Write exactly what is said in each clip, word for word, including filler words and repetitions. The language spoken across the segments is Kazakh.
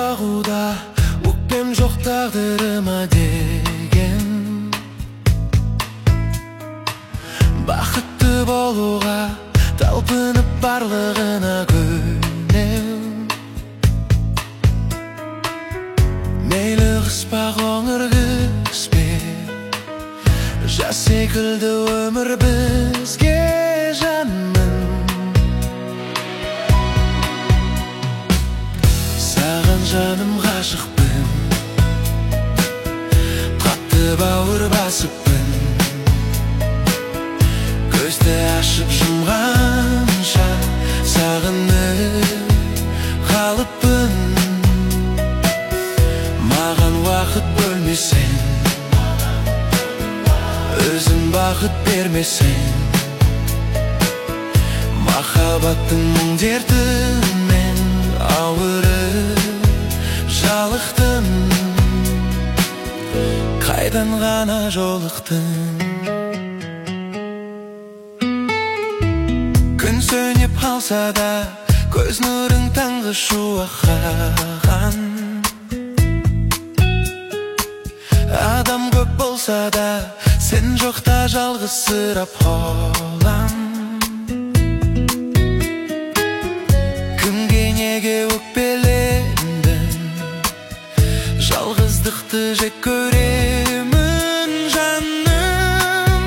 бағуда, өкпем жоқ тағдырыма деген. Бақытты болуға талпынып барлығына көнем. Мейлі қыспа қоңыр күспе, жаз секілді өмір бізге жаным. Саған жаным ғашықпын, қатты бауыр басыппын. Көзді ашып жұмғанша сағынып қалыппын. Маған уақыт бөлмесең, өзің бақыт бермесең, махаббаттың мұң дертімен ауырып жалықтым. Қайдан ғана жолықтым. Күн сөніп қалса да, көз нұрың таңғы шуаққан. Адам көп болса да, сен жоқта жалғызсырап қалам. Кімге неге өкпелендім, жалғыздықты жек көремін жаным,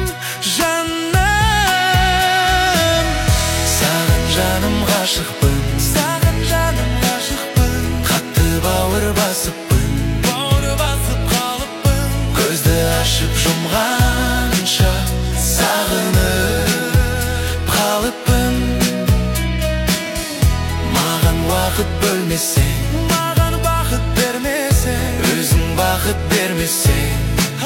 жаным. Саған жаным ғашықпын, саған жаным ғашықпын. Қатты бауыр басыппын, бауыр басып қалыппын. Көзді ашып жұмғанша сағынып қалыппын. Маған уақыт бөлмесең, маған бақыт бермесең, өзің бақыт бермесең,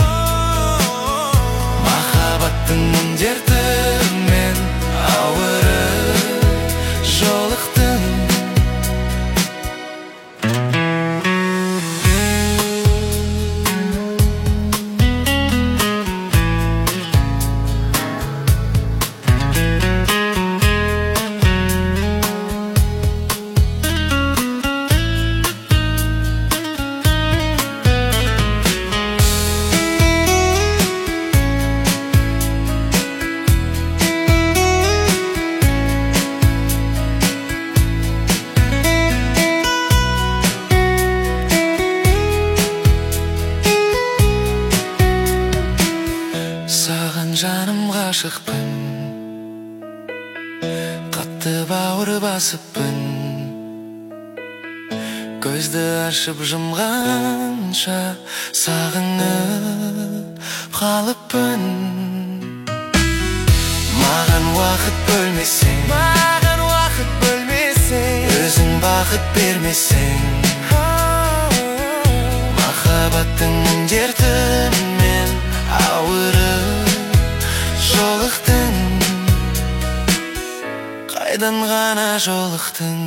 махаббаттың мұң дертімен ауырып жолықтым. Саған жаным ғашықпын, қатты бауыр басыппын. Көзді ашып жұмғанша сағынып қалыппын. Маған уақыт бөлмесең, маған уақыт бөлмесең, өзің бақыт бермесең, махаббаттың мұң дертімен ауырып жолықтың. Қайдан ғана жолықтың.